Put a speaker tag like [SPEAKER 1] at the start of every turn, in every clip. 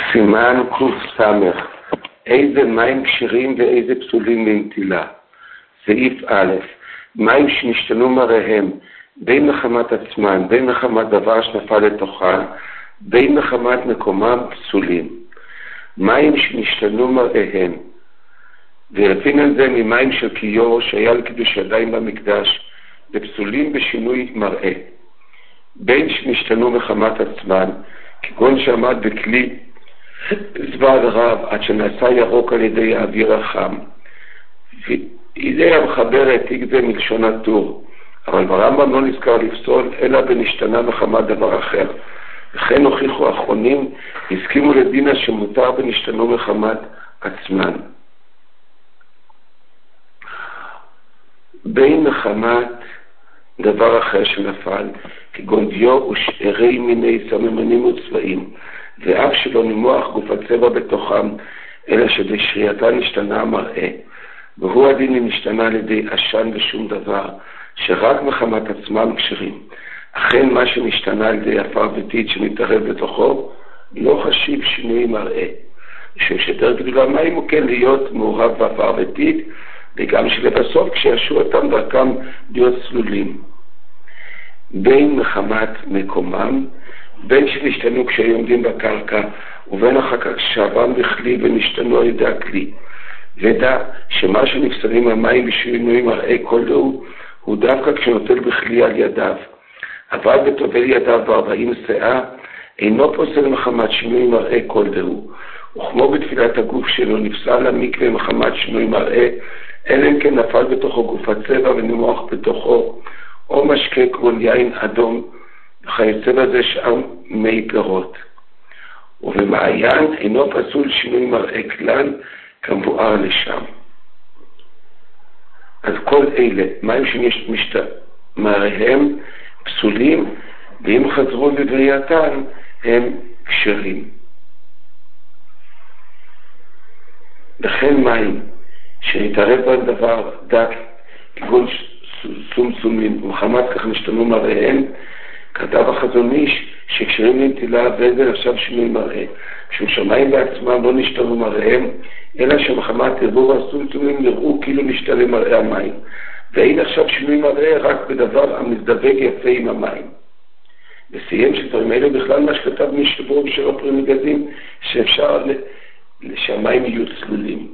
[SPEAKER 1] סימן ק"ס, איזה מים כשרים ואיזה פסולים לנטילה. סעיף א', מים שנשתנו מראיהם, בין מחמת עצמן, בין מחמת דבר שנפל לתוכן, בין מחמת מקומם פסולים. מים שנשתנו מראיהם, ולפין על זה ממים של כיור שהיה על קידוש ידיים במקדש, ופסולים בשינוי מראה. בין שנשתנו מחמת עצמן, כגון שעמד בכלי זבד רב עד שנעשה ירוק על ידי האוויר החם. ואידי המחבר העתיק זה מלשון הטור, אבל ברמב"ם לא נזכר לפסול אלא בנשתנה מחמת דבר אחר. וכן הוכיחו האחרונים, הסכימו לדינה שמותר בנשתנו מחמת עצמן. בין מחמת דבר אחר שנפל, כגון דיו ושארי מיני סממנים וצבעים, ואף שלא נימוח גוף הצבע בתוכם, אלא שבשרייתה נשתנה המראה, והוא הדין נשתנה על ידי עשן ושום דבר, שרק מחמת עצמם כשרים. אכן מה שנשתנה על ידי עפר וטיט שמתערב בתוכו, לא חשיב שינוי מראה, משום שיותר גדולה מים הוא כן להיות מעורב בעפר וטיט, וגם שלבסוף כשישו אותם דרכם להיות צלולים. בין מחמת מקומם, בין שנשתנו כשהיו עומדים בקרקע, ובין אחר כך שעברם בכלי ונשתנו על ידי הכלי. ודע שמה שנפסלים המים בשינוי מראה כלשהו, הוא דווקא כשנוטל בכלי על ידיו. אבל בטובל ידיו ב40 שאה, אינו פוסל מחמת שינוי מראה כלשהו. וכמו בתפילת הגוף שלו נפסל המקווה מחמת שינוי מראה, אלא אם כן נפל בתוכו גוף הצבע ונמוח בתוכו, או משקה כגון יין אדום, וכיוצא בזה שאר מי פירות. ובמעיין אינו פסול שינוי מראה כלל, כמבואר לשם. אז כל אלה, מים מראיהם פסולים, ואם חזרו לבריאתם, הם כשרים. לכן מים שנתערב בהם דבר דק, כגון סומסומים, ומחמת כך נשתנו מראיהם, כתב החזון איש שכשרים לנטילה וזה עכשיו שינוי מראה, משום שהמים בעצמם לא נשתנו מראיהם, אלא שמחמת ערבוב הסומסומים נראו כאילו נשתנה מראה המים, ואין עכשיו שינוי מראה רק בדבר המזדווג יפה עם המים. וסיים שדברים האלה בכלל מה שכתב משבור של הפרים מגזים, שאפשר שהמים יהיו צלולים.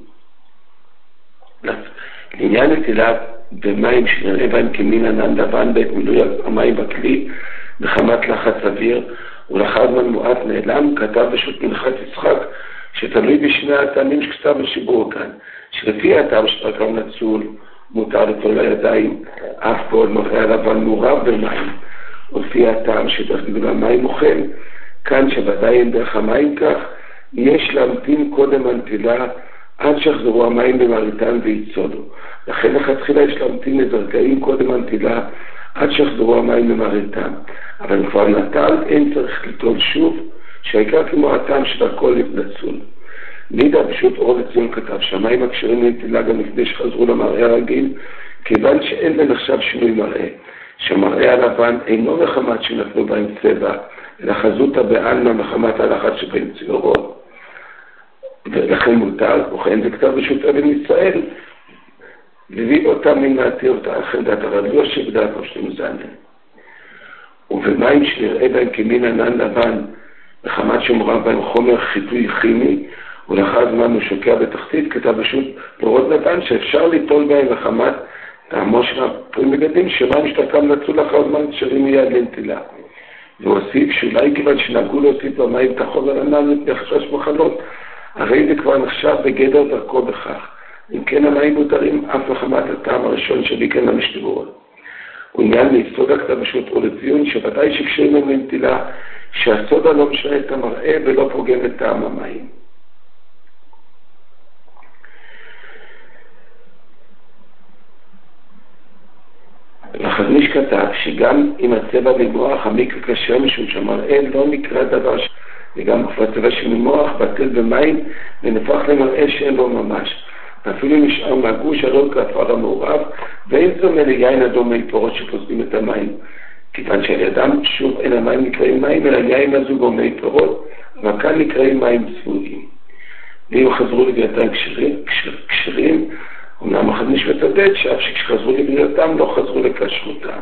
[SPEAKER 1] לעניין נטילה במים שנראה בהם כמין ענן לבן בעת מילוי המים בכלי בחמת לחץ אוויר, ולאחר זמן מועט נעלם, כתב בשו"ת מנחת יצחק שתלוי בשני הטעמים שכתב בשיבור כאן, שלפי הטעם שדרכם נצול מותר לטול לידיים אף פועל מראה הלבן מעורב במים, ולפי הטעם שדרך גדול המים מוכן, כאן שוודאי אין דרך המים כך, יש להמתין קודם הנטילה עד שיחזרו המים במראיתן ויצולו. לכן לכתחילה יש להמתין לזרגעים קודם הנטילה עד שיחזרו המים במראיתן. אבל כבר נטל אין צריך לטול שוב, שהעיקר כמו הטעם שדרכו לצול. נידע פשוט אור לציון כתב שהמים הכשרים לנטילה גם לפני שחזרו למראה הרגיל, כיוון שאין בין עכשיו שינוי מראה, שהמראה הלבן אינו מחמת שנתנו בהם צבע, אלא חזותא בעלמא מחמת הלחץ שבין ציורות. ולכן מותר, וכן זה כתב בשו"ת אבן ישראל, מביא אותם מן להתיר אותה, לכן דעת הרב יושב ודעת ראשונים זנן. ובמים שנראה בהם כמין ענן לבן, מחמת שמורב בהם חומר חיטוי כימי, ולאחר זמן הוא שוקע בתחתית, כתב בשו"ת פירות לבן, שאפשר ליטול בהם מחמת טעמו של הפרים מגדים, שמים שתקם נצול לאחר זמן כשרים מיד לנטילה. והוא הוסיף שאולי כיוון שנהגו להוסיף במים את החומר הנ"ל מפני חשש מחלות, הרי זה כבר נחשב בגדר דרכו בכך. אם כן המים מותרים אף מחמת הטעם הראשון שביקן למשתבורות. הוא עניין ליסוד הכתב בשו"ת אור לציון שוודאי שכשרים הם לנטילה, שהסודה לא משנה את המראה ולא פוגם את טעם המים. החזון איש כתב שגם אם הצבע במוח המקווה כשר משום שהמראה לא נקרא דבר וגם הצבע שממוח בטל במים ונפח למראה שאין בו ממש, ואפילו נשאר מהגוש הלא כעפר המעורב, ואין זו ליין אדום מי פירות שפוסדים את המים, כיוון שעל ידם שוב אין המים נקראים מים, אלא יין הזוג או מי פירות, אבל כאן נקראים מים צבועים. ואם חזרו לבריאתם כשרים, אומנם החזניש מצדד שאף שכשחזרו לבריאתם לא חזרו לכשרותם.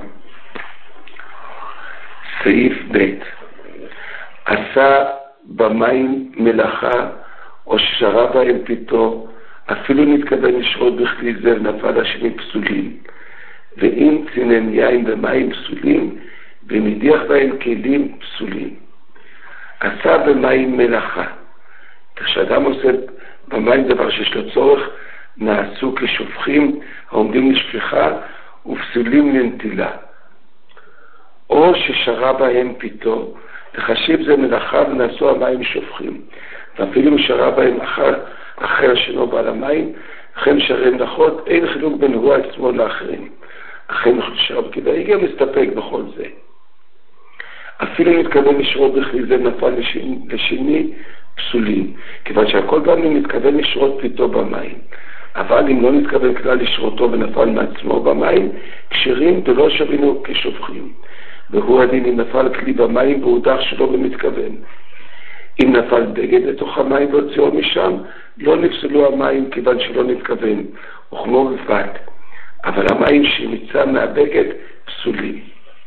[SPEAKER 1] סעיף ב' עשה במים מלאכה או שרה בהם פיתו, אפילו נתכוון לשרות בכלי זה ונפל השני פסולים. ואם צינן יין במים פסולים, ומדיח בהם כלים פסולים. עשה במים מלאכה. כשאדם עושה במים דבר שיש לו צורך, נעשו כשופכים העומדים לשפיכה ופסולים לנטילה. או ששרה בהם פיתו, תחשיב זה מלאכה ונעשו המים שופכים. ואפילו שרה בהם אחר שאינו בעל המים, אכן שרי מלאכות, אין חילוק בין הוא עצמו לאחרים. אכן שרה בכדאי, גם מסתפק בכל זה. אפילו מתכוון לשרות בכלי זה נפל לשני פסולים, כיוון שהכל גם אם מתכוון לשרות פיתו במים. אבל אם לא מתכוון כלל לשרותו ונפל מעצמו במים, כשרים ולא שרינו כשופכים. והוא הדין אם נפל כלי במים והודח שלא במתכוון. אם נפל בגד לתוך המים והוציאו משם, לא נפסלו המים כיוון שלא נתכוון, וכמו בבת. אבל המים שנמצא מהבגד פסולים.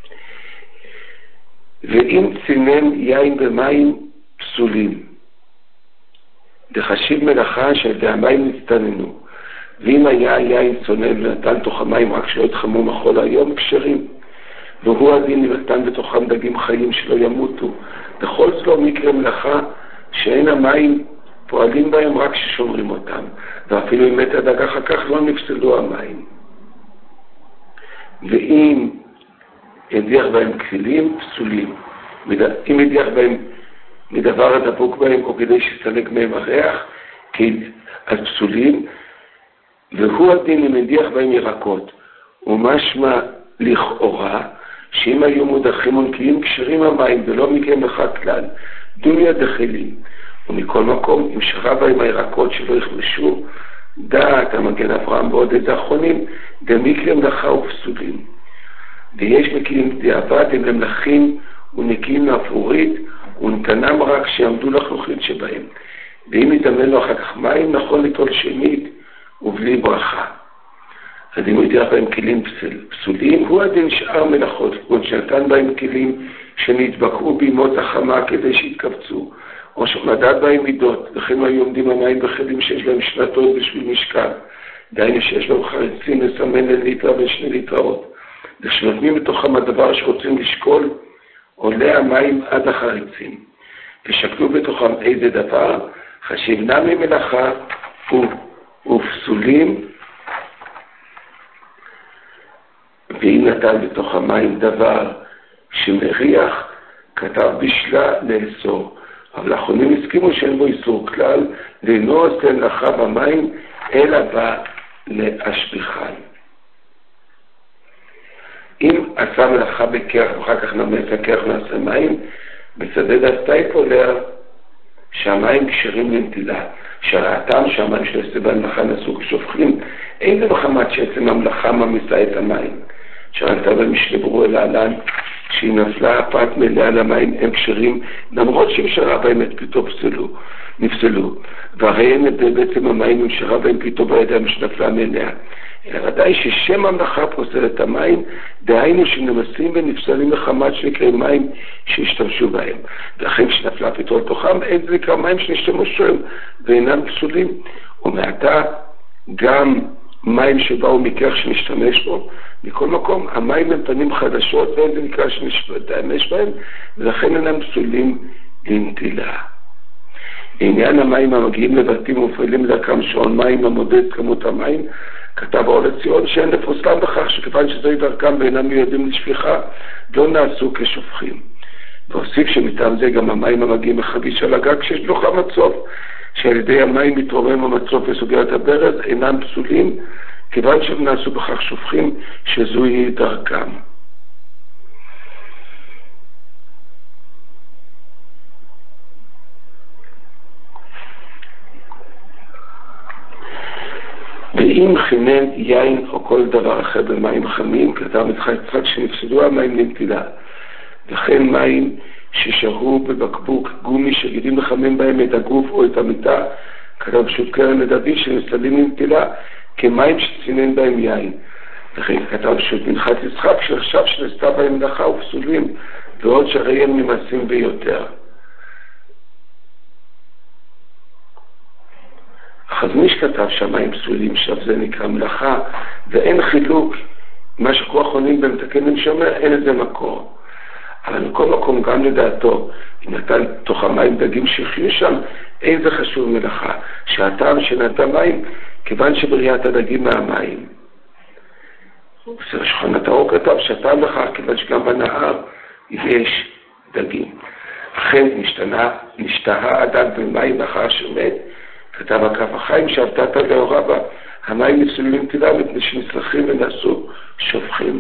[SPEAKER 1] ואם צינן יין במים פסולים, דחשיב מלאכה שעל המים נצטננו, ואם היה יין צונן ונתן תוך המים רק שלא יתחמו מחול היום, כשרים. והוא הדין נתן בתוכם דגים חיים שלא ימותו. בכל זאת מקרה מלאכה שאין המים פועלים בהם רק ששומרים אותם, ואפילו אם מת הדג אחר כך לא נפסלו המים. ואם ידיח בהם כלים פסולים, אם ידיח בהם מדבר הדבוק בהם או כדי שסלק מהם הריח, אז פסולים. והוא הדין אם ידיח בהם ירקות, ומשמע לכאורה שאם היו מודחים ונקיים כשרים המים ולא מקיים לך כלל, דומיה דחילים. ומכל מקום, אם שרה בהם הירקות שלא יכבשו, דעת המגן אברהם ועוד את האחרונים, דמיקרם לך ופסולים. ויש מקיים דיעבד הם למלכים ונקיים מאפורית, ונתנם רק שיעמדו לחלוכית שבהם. ואם יתאמן לו אחר כך מים, נכון ליטול שנית ובלי ברכה. אז אם הוא ידיח בהם כלים פסולים, הוא הדין שאר מלאכות, כמו שנתן בהם כלים שנתבקעו בימות החמה כדי שיתקבצו, או שמדד בהם מידות, לכן היו עומדים המים בכלים שיש בהם שנתות בשביל משקל, דהיינו שיש בהם חריצים לסמן לליטרה ושני ליטרות, וכשנותנים בתוכם הדבר שרוצים לשקול, עולה המים עד החריצים, ושקלו בתוכם איזה דבר, חשיבנה ממלאכה ופסולים, ואם נתן בתוך המים דבר שמריח, כתב בשלה לאסור. אבל האחרונים הסכימו שאין בו איסור כלל, ואינו עושה מלאכה במים, אלא בא להשביחן. אם עשה מלאכה בקרח, ואחר כך נמס הקרח נעשה מים, מצדד הסטייפולר שהמים כשרים לנטילה. שראתם שהמים שעשה במלאכה נעשו כשופכים, אין זה בחמת שעצם המלאכה ממיסה את המים. שראתה במשנה ברורה להלן, שהיא נפלה הפת מלאה למים הם כשרים, למרות שהם שרה בהם את פיתו נפסלו. והרי אין בעצם המים הם שרה בהם פיתו בידיים שנפלה מלאה. אלא ודאי ששם המלאכה פוסל את המים, דהיינו שנמסים ונפסלים לחמת שנקראים מים שהשתמשו בהם. ולכן כשנפלה פיתו לתוכם, אין זה נקרא מים שנשתמשו בהם ואינם פסולים. ומעתה גם מים שבאו מכך שנשתמש בו, מכל מקום, המים הם פנים חדשות, ואין זה נקרא שנשתמש בהם, ולכן אינם פסולים לנטילה. לעניין המים המגיעים לבתים ומופעלים לדרכם שעון מים המודד כמות המים, כתב האור לציון שאין לפוסלם בכך שכיוון שזוהי דרכם ואינם מיועדים לשפיכה, לא נעשו כשופכים. והוסיף שמטעם זה גם המים המגיעים מחביש על הגג שיש לו מצוף, שעל ידי המים מתרומם המצוף וסוגר את הברז, אינם פסולים, כיוון שהם נעשו בכך שופכים שזוהי דרכם. ואם חימם יין או כל דבר אחר במים חמים, כתב יצחק שנפסדו המים לנטילה. וכן מים ששהו בבקבוק גומי שגידים לחמם בהם את הגוף או את המיטה, כתב פשוט קרן לדוד שנפסדים לנטילה כמים שצינן בהם יין. וכן כתב פשוט מנחת יצחק שחשב שנעשתה בהם מלאכה ופסולים, ועוד שהרי הם ממעשים ביותר. החזניש כתב שהמים פסולים, זה נקרא מלאכה, ואין חילוק, מה שכוח עונים במתקן ונשמר, אין לזה מקור. אבל מכל מקום גם לדעתו, אם נתן תוך המים דגים שחיו שם, אין זה חשוב מלאכה, שהטעם שנתן מים, כיוון שבריאת הדגים מהמים. שולחן ארוך כתב שהטעם לך, כיוון שגם בנהר יש דגים. אכן נשתהה הדג במים אחר שמת, כתב הכף החיים שעבדת להורא בה, המים נפסלו לנטילה מפני שנצרכים ונעשו שופכים.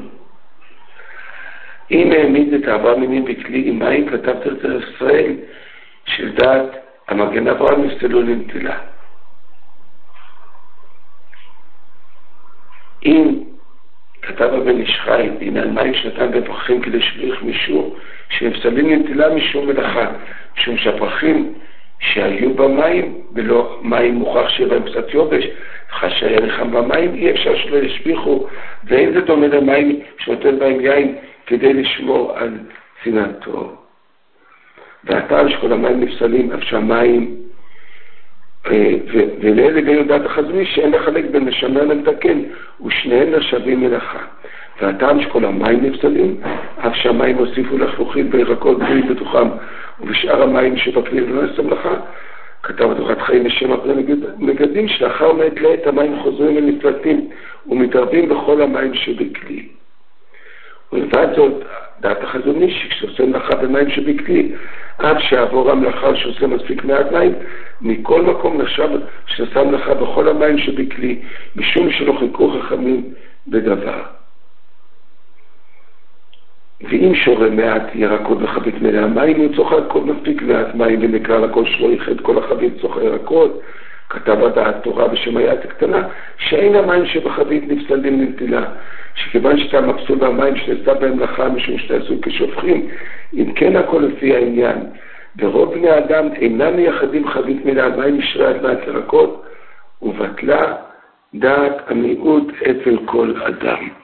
[SPEAKER 1] אם העמיד את 4 מינים בכלי עם מים, כתב תרצה ישראל של דעת המגן אברהם נפסלו לנטילה. אם כתב הבן איש חי בעניין מים שנתן בפרחים כדי שליח משום שנפסלים לנטילה משום מלאכה, משום שהפרחים שהיו במים ולא מים מוכרח שיהיה בהם קצת יובש, חשאי הלחם במים אי אפשר שלא ישפיכו, ואין זה דומה למים שנותן בהם יין כדי לשמור על צנעתו. והטעם שכל המים נפסלים אף שהמים ולאלה גם יודעת החזוני שאין לחלק בין משמר למתקן ושניהם נחשבים מלאכה. והטעם שכל המים נפסלים אף שהמים הוסיפו לחלוכים בירקות בלי בתוכם ובשאר המים שבכלי לא נעשה מלאכה, כתב התורת חיים לשם הפרי מגדים שלאחר מעת לעת המים חוזרים ונפלטים ומתערבים בכל המים שבכלי. ולבד זאת דעת החזוני שכשעושה מלאכה במים שבכלי עד שעבור המלאכה שעושה מספיק מעט מים, מכל מקום נחשב שעושה מלאכה בכל המים שבכלי משום שלא חיכו חכמים בדבר. ואם שורה מעט ירקות בחבית מלא המים, הוא צוחה כל מספיק מעט מים ונקרא לכל שלא יחד כל החבית צוחה ירקות, כתב הדעת תורה בשם היד הקטנה, שאין המים שבחבית נפסלים לנטילה, שכיוון שאתה מפסול במים שנעשה בהם מלאכה משום שתעשו כשופכים, אם כן הכל לפי העניין. ורוב בני האדם אינם מייחדים חבית מלא המים משרה עד מעט ירקות, ובטלה דעת המיעוט אצל כל אדם.